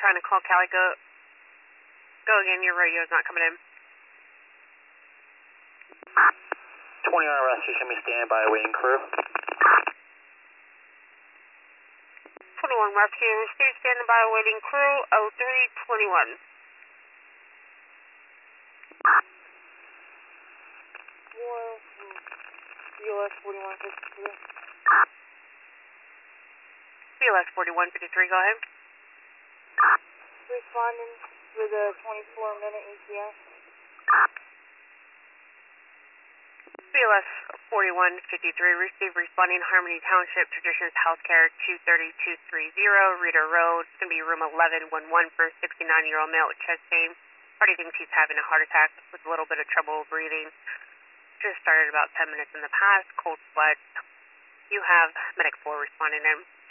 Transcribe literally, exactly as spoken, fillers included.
trying to call Cali. Go, go again. Your radio's not coming in. twenty-one rescue, show me standby, waiting crew. twenty-one rescue, receive standby, waiting crew, oh three twenty-one. B L S forty-one fifty-three. B L S forty-one fifty-three, go ahead. Responding with a twenty-four minute E T S. B L S forty-one fifty-three, receive responding Harmony Township Traditions Healthcare two three two three zero, Reader Road. It's going to be room eleven eleven for a sixty-nine-year-old male with chest pain. Party thinks he's having a heart attack with a little bit of trouble breathing. Just started about ten minutes in the past, cold sweat. You have Medic four responding in.